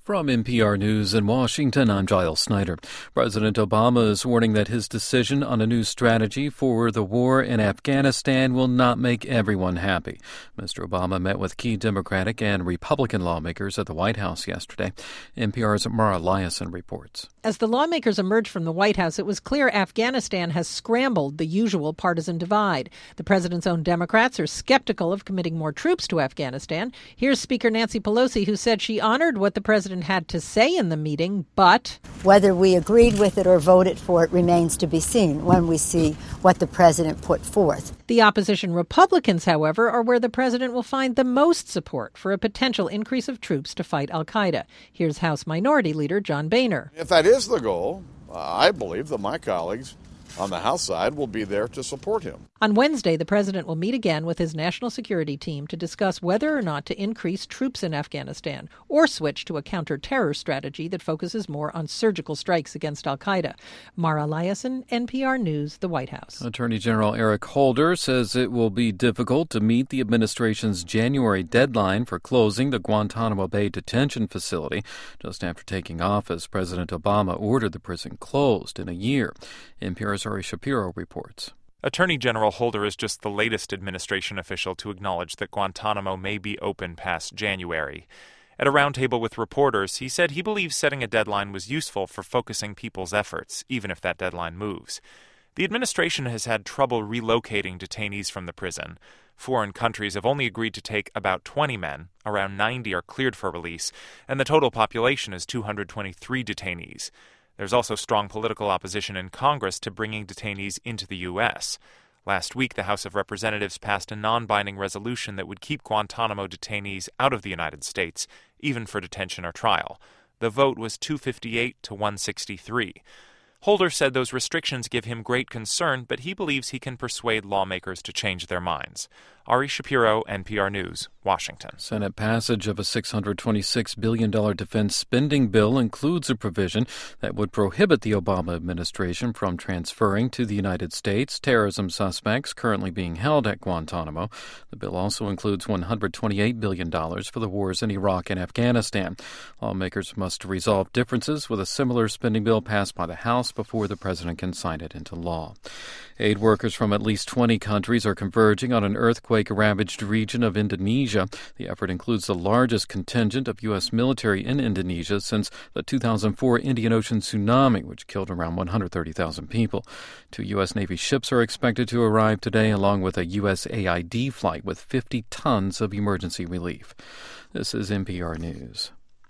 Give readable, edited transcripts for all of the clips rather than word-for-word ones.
From NPR News in Washington, I'm Giles Snyder. President Obama is warning that his decision on a new strategy for the war in Afghanistan will not make everyone happy. Mr. Obama met with key Democratic and Republican lawmakers at the White House yesterday. NPR's Mara Liasson reports. As the lawmakers emerged from the White House, it was clear Afghanistan has scrambled the usual partisan divide. The president's own Democrats are skeptical of committing more troops to Afghanistan. Here's Speaker Nancy Pelosi, who said she honored what the president had to say in the meeting, but whether we agreed with it or voted for it remains to be seen when we see what the president put forth. The opposition Republicans, however, are where the president will find the most support for a potential increase of troops to fight al-Qaeda. Here's House Minority Leader John Boehner. If that is the goal, I believe that my colleagues on the House side will be there to support him. On Wednesday, the president will meet again with his national security team to discuss whether or not to increase troops in Afghanistan or switch to a counter-terror strategy that focuses more on surgical strikes against al-Qaeda. Mara Liasson, NPR News, the White House. Attorney General Eric Holder says it will be difficult to meet the administration's January deadline for closing the Guantanamo Bay detention facility. Just after taking office, President Obama ordered the prison closed in a year. NPR's Ari Shapiro reports. Attorney General Holder is just the latest administration official to acknowledge that Guantanamo may be open past January. At a roundtable with reporters, he said he believes setting a deadline was useful for focusing people's efforts, even if that deadline moves. The administration has had trouble relocating detainees from the prison. Foreign countries have only agreed to take about 20 men, around 90 are cleared for release, and the total population is 223 detainees. There's also strong political opposition in Congress to bringing detainees into the U.S. Last week, the House of Representatives passed a non-binding resolution that would keep Guantanamo detainees out of the United States, even for detention or trial. The vote was 258 to 163. Holder said those restrictions give him great concern, but he believes he can persuade lawmakers to change their minds. Ari Shapiro, NPR News, Washington. Senate passage of a $626 billion defense spending bill includes a provision that would prohibit the Obama administration from transferring to the United States terrorism suspects currently being held at Guantanamo. The bill also includes $128 billion for the wars in Iraq and Afghanistan. Lawmakers must resolve differences with a similar spending bill passed by the House before the president can sign it into law. Aid workers from at least 20 countries are converging on an earthquake-ravaged region of Indonesia. The effort includes the largest contingent of U.S. military in Indonesia since the 2004 Indian Ocean tsunami, which killed around 130,000 people. 2 U.S. Navy ships are expected to arrive today, along with a USAID flight with 50 tons of emergency relief. This is NPR News.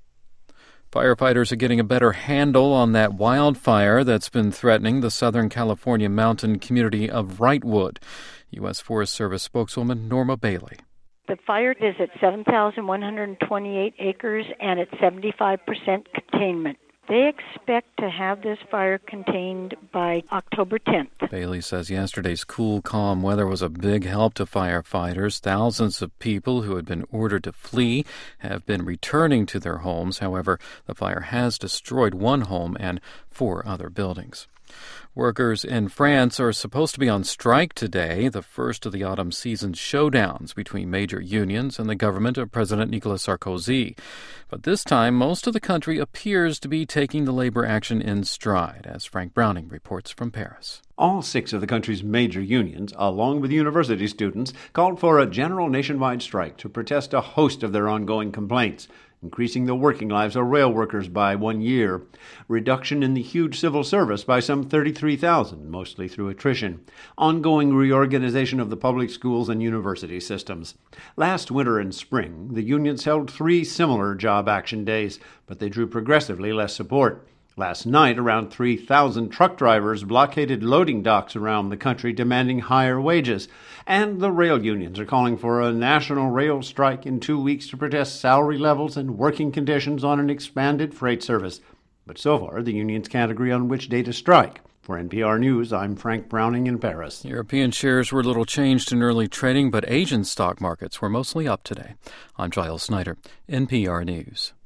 Firefighters are getting a better handle on that wildfire that's been threatening the Southern California mountain community of Wrightwood. U.S. Forest Service spokeswoman Norma Bailey. The fire is at 7,128 acres and at 75% containment. They expect to have this fire contained by October 10th. Bailey says yesterday's cool, calm weather was a big help to firefighters. Thousands of people who had been ordered to flee have been returning to their homes. However, the fire has destroyed one home and 4 other buildings. Workers in France are supposed to be on strike today, the first of the autumn season showdowns between major unions and the government of President Nicolas Sarkozy. But this time, most of the country appears to be taking the labor action in stride, as Frank Browning reports from Paris. All 6 of the country's major unions, along with university students, called for a general nationwide strike to protest a host of their ongoing complaints, increasing the working lives of rail workers by 1 year, reduction in the huge civil service by some 33,000, mostly through attrition, ongoing reorganization of the public schools and university systems. Last winter and spring, the unions held 3 similar job action days, but they drew progressively less support. Last night, around 3,000 truck drivers blockaded loading docks around the country demanding higher wages. And the rail unions are calling for a national rail strike in 2 weeks to protest salary levels and working conditions on an expanded freight service. But so far, the unions can't agree on which day to strike. For NPR News, I'm Frank Browning in Paris. European shares were little changed in early trading, but Asian stock markets were mostly up today. I'm Giles Snyder, NPR News.